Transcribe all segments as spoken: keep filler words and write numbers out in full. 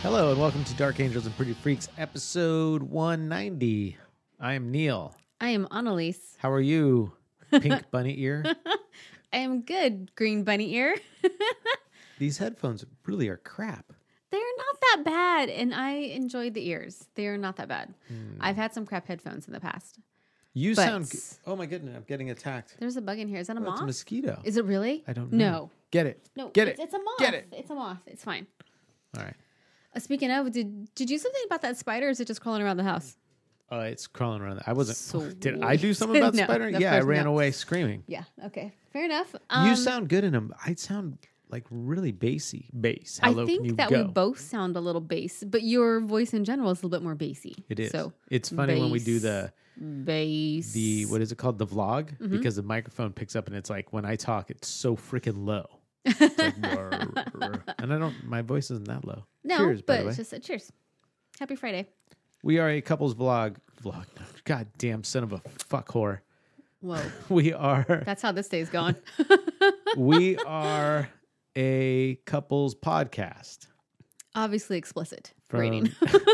Hello and welcome to Dark Angels and Pretty Freaks, episode one ninety. I am Neil. I am Annalise. How are you, Pink Bunny Ear? I am good, Green Bunny Ear. These headphones really are crap. They're not that bad, and I enjoyed the ears. They are not that bad. Hmm. I've had some crap headphones in the past. You But- sound... g- Oh my goodness, I'm getting attacked. There's a bug in here. Is that a Oh, it's moth? a mosquito. Is it really? I don't know. No. Get it. No. Get it's, it. It's a moth. Get it. It's a moth. It's fine. All right. Uh, speaking of, did did you do something about that spider, or is it just crawling around the house? Uh, it's crawling around. I wasn't... Sweet. Did I do something about the No, spider? of Yeah, I course ran not. away screaming. Yeah. Okay. Fair enough. Um, you sound good in them. I sound like really bassy. Bass. How I low can you think that go? we both sound a little bass, but your voice in general is a little bit more bassy. It is. So It's funny when we do the... bass. the what is it called, the vlog, Mm-hmm. because the microphone picks up and it's like when I talk it's so freaking low. It's like, "Brr, brr." And I don't, my voice isn't that low. No, Cheers, by but the way. it's just a cheers. Happy Friday. We are a couples vlog vlog god damn son of a fuck whore. Whoa. We are That's how this day's going. we are a couples podcast Obviously explicit from rating.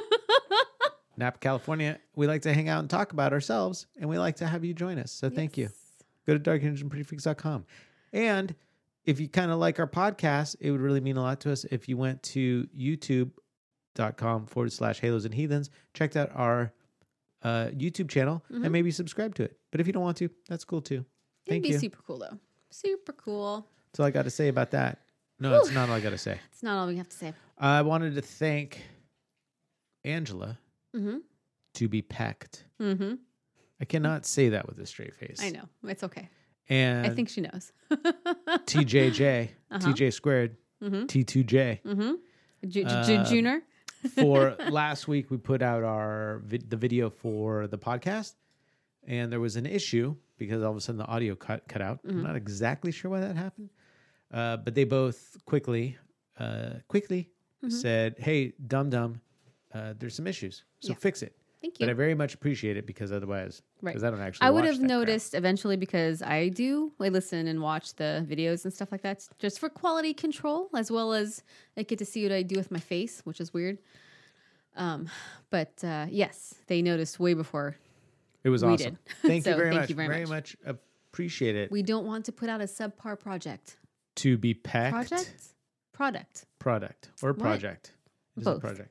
Napa, California. We like to hang out and talk about ourselves, and we like to have you join us, so thank you. Go to dark angels and pretty freaks dot com. And if you kind of like our podcast, it would really mean a lot to us if you went to youtube.com forward slash halos and heathens, checked out our uh, YouTube channel, Mhm. and maybe subscribe to it. But if you don't want to, that's cool too. It'd Thank be you. super cool though. Super cool. That's all I got to say about that. No, that's not all I got to say. It's not all we have to say. I wanted to thank Angela Mm-hmm. to be pecked. Mm-hmm. I cannot say that with a straight face. I know. It's okay. And I think she knows. T J J, Uh-huh. T J squared, Mm-hmm. T two J. Mm-hmm. J- Uh, J- Junior. For last week, we put out our vid- the video for the podcast, and there was an issue because all of a sudden the audio cut cut out. Mm-hmm. I'm not exactly sure why that happened, uh, but they both quickly uh, quickly Mm-hmm. said, "Hey, dum dum, uh, there's some issues, so Yeah. fix it." Thank But you. I very much appreciate it because otherwise, Right. because I don't actually. I would watch have that crap. noticed eventually because I do. I listen and watch the videos and stuff like that just for quality control, as well as I get to see what I do with my face, which is weird. Um, but uh, yes, they noticed way before. It was we awesome. did. Thank you So very thank much. you very much appreciate it. We don't want to put out a subpar project. to be pecked. Project? Product. Product or What? project. It is a Both. project.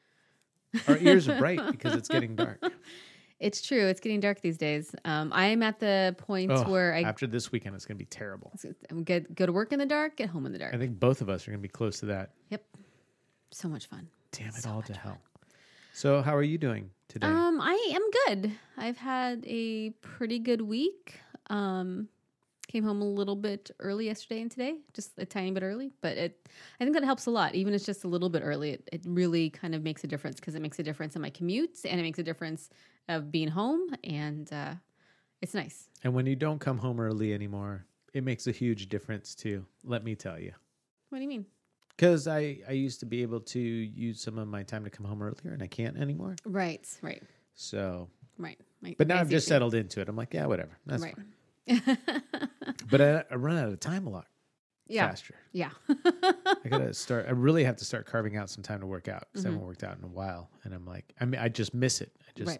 Our ears are bright because it's getting dark. It's true. It's getting dark these days. Um, I am at the point Oh, where I after this weekend, it's going to be terrible. get go to work in the dark, get home in the dark. I think both of us are going to be close to that. Yep. So much fun. Damn it So all much to fun. hell. So, how are you doing today? Um, I am good. I've had a pretty good week. Um, came home a little bit early yesterday and today, just a tiny bit early, but it, I think that helps a lot. Even if it's just a little bit early, it, it really kind of makes a difference because it makes a difference in my commutes and it makes a difference of being home, and uh, it's nice. and when you don't come home early anymore, it makes a huge difference too. Let me tell you. What do you mean? Because I, I used to be able to use some of my time to come home earlier, and I can't anymore. Right, right, So, right. right. but now I I've see just what you settled into it. I'm like, yeah, whatever. That's mean. fine. Right. But I, I run out of time a lot yeah, faster. yeah. I gotta start. I really have to start carving out some time to work out because I Mhm. haven't worked out in a while, and I'm like, I mean, I just miss it. I just, Right.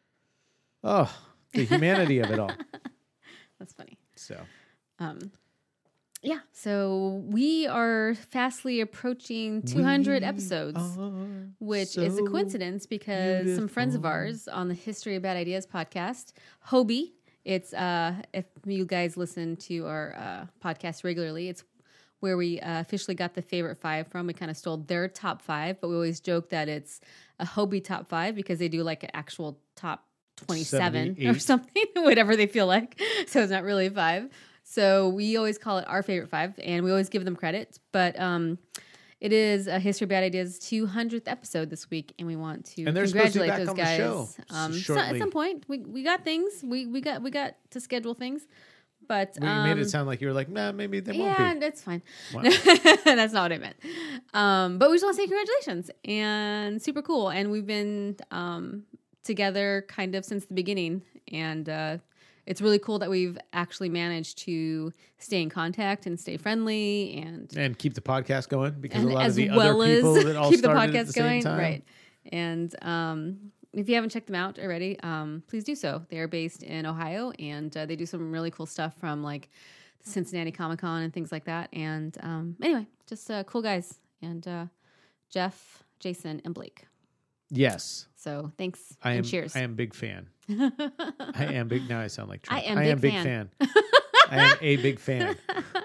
oh, the humanity of it all. That's funny. So, Um, yeah, so we are fastly approaching two hundred We episodes, are which is a so coincidence because some friends of beautiful. ours on the History of Bad Ideas podcast, Hobie, it's uh, if you guys listen to our uh, podcast regularly, it's where we uh, officially got the favorite five from. We kind of stole their top five, but we always joke that it's a Hobie top five because they do like an actual top twenty-seven or seventy-eight. something, whatever they feel like. So it's not really five. So we always call it our favorite five, and we always give them credit. But um, it is a History of Bad Ideas two hundredth episode this week, and we want to And they're supposed to be congratulate back those on the guys. show Um, so shortly. at some point, we we got things. We we got we got to schedule things, but well, you um, made it sound like you were like, nah, maybe they yeah, won't be. that's fine. Wow. That's not what I meant. Um, but we just want to say congratulations and super cool. And we've been um, together kind of since the beginning, and uh, it's really cool that we've actually managed to stay in contact and stay friendly and And keep the podcast going because and a lot as of the well other people as that all keep the started at podcast the same going, time. right? And um, if you haven't checked them out already, um, please do so. They are based in Ohio, and uh, they do some really cool stuff from like the Cincinnati Comic Con and things like that. And um, anyway, just uh, cool guys. And uh, Jeff, Jason, and Blake. Yes. So thanks I and am, cheers. I am big fan. I am big. Now I sound like Trump. I am I big am big fan. fan. I am a big fan.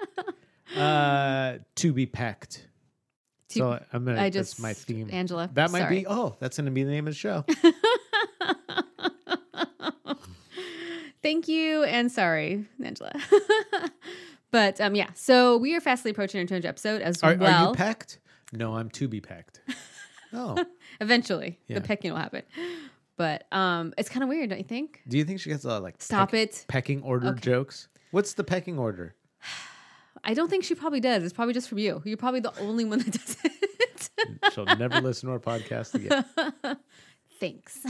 Uh, to be pecked. To- so I'm gonna. I That's just my theme. Angela. That might sorry. be. Oh, that's gonna be the name of the show. Thank you and sorry, Angela. But um, yeah, so we are fastly approaching our two hundredth episode as Are, well. are you pecked? No, I'm to be pecked. Oh, Eventually, Yeah. the pecking will happen. But um, it's kind of weird, don't you think? do you think she gets a lot of like Stop peck- it. pecking order Okay. jokes? What's the pecking order? I don't think she probably does. It's probably just from you. You're probably the only one that does it. She'll never listen to our podcast again. Thanks.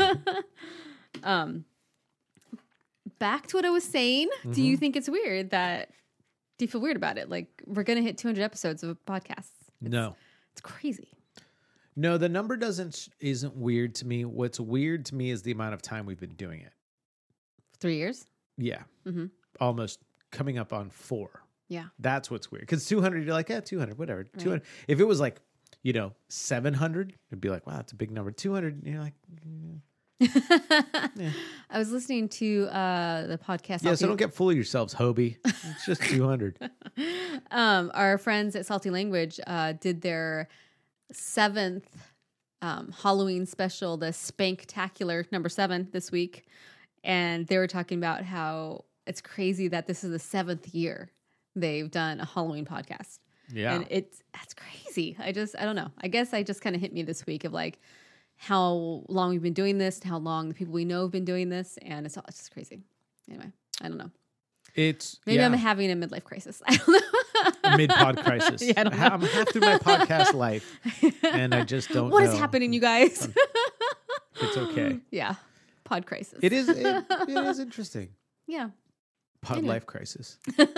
um, back to what I was saying. Mm-hmm. Do you think it's weird that? Do you feel weird about it? Like we're gonna hit two hundred episodes of podcasts. No. It's crazy. No, the number doesn't isn't weird to me. What's weird to me is the amount of time we've been doing it. Three years. Yeah. Mm-hmm. Almost coming up on four. Yeah. That's what's weird. Because two hundred, you're like, yeah, two hundred, whatever. Right. two hundred. If it was like, you know, seven hundred, it'd be like, wow, that's a big number. two hundred, you're like, yeah. I was listening to uh, the podcast. Yeah, so Salty- don't get full of yourselves, Hobie. It's just two hundred. um, our friends at Salty Language uh, did their seventh um, Halloween special, the Spanktacular number seven this week. And they were talking about how it's crazy that this is the seventh year they've done a Halloween podcast. Yeah. And it's that's crazy. I just I don't know. I guess I just kind of hit me this week of like how long we've been doing this and how long the people we know have been doing this, and it's all it's just crazy. Anyway, I don't know. It's Maybe yeah. I'm having a midlife crisis. I don't know. a mid-pod crisis. Yeah, I don't Ha- know. I'm half through my podcast life, and I just don't What know. is happening, you guys? It's okay. Yeah, pod crisis. It is. It, it is interesting. Yeah. Pod Anyway. life crisis.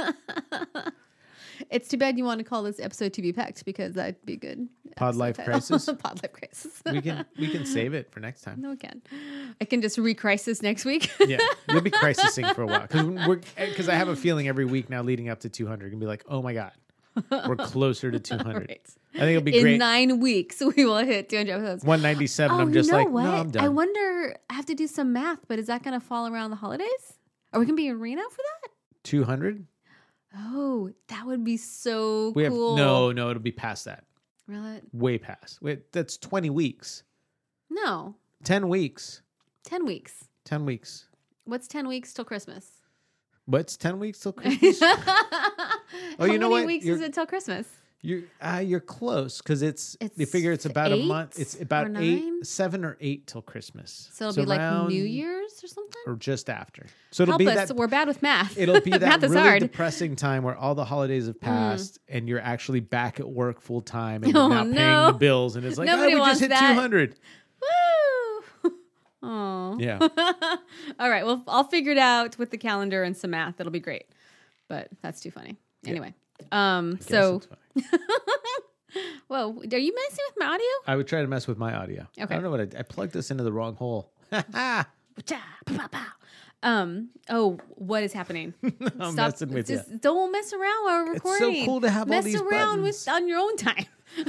It's too bad you want to call this episode "To Be Pecked" because that'd be good. Pod episode life title. crisis? Pod life crisis. We can we can save it for next time. No, I can. I can just re-crisis next week. Yeah, you'll be crisising for a while because we're because I have a feeling every week now leading up to two hundred, gonna be like, oh my god, we're closer to two hundred. Right. I think it'll be In great. nine weeks, we will hit two hundred episodes. one ninety-seven. Oh, I'm just you know like, what? no, I'm done. I wonder. I have to do some math, but is that going to fall around the holidays? Are we going to be in Reno for that? two hundred. Oh, that would be so We have cool. no, no. It'll be past that. Really? Way past. Wait, that's twenty weeks. No, ten weeks. ten weeks. ten weeks. What's ten weeks till Christmas? What's ten weeks till Christmas? How Oh, you know many what? weeks You're- is it till Christmas? You're uh, you're close because it's, It's you figure it's about a eight month. It's about or eight, nine? seven or eight till Christmas. So it'll be like around- New Year's or something. or just after. So it'll Help be us. that. We're bad with math. It'll be that math is really hard. depressing time where all the holidays have passed and you're actually back at work full time and Oh, you're not paying no. the bills and it's like, Nobody oh, we wants just hit that. two hundred. Woo! Oh. Yeah. All right. Well, I'll figure it out with the calendar and some math. That'll be great. But that's too funny. Anyway. Um. Guess So. it's fine. Whoa. Are you messing with my audio? I would try to mess with my audio. Okay. I don't know what I, I plugged this into the wrong hole. I'm Cha, pow, pow, pow. Um. Oh, what is happening? messing with you. just don't mess around while we're It's so recording. cool to have all mess these around buttons. with on your own time.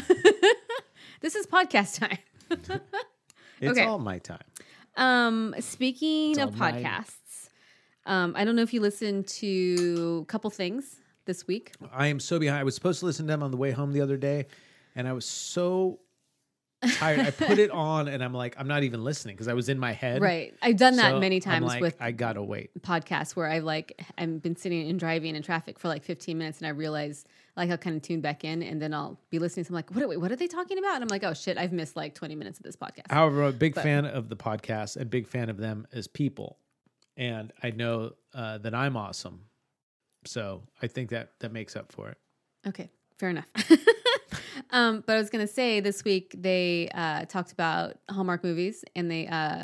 This is podcast time. It's Okay. all my time. Um, speaking It's of all mine. podcasts, um, I don't know if you listened to a couple things this week. I am so behind. I was supposed to listen to them on the way home the other day, and I was so tired. I put it on, and I'm like, I'm not even listening because I was in my head. Right. I've done that So many I'm times like, with I gotta wait. podcasts where I've like I've been sitting and driving in traffic for like fifteen minutes and I realize like I'll kind of tune back in and then I'll be listening. So I'm like, what, wait, what are they talking about? And I'm like, oh shit, I've missed like twenty minutes of this podcast. However, I'm a big But- fan of the podcast, a big fan of them as people, and I know uh, that I'm awesome. So I think that that makes up for it. Okay, fair enough. um, but I was gonna say this week they uh, talked about Hallmark movies and they uh,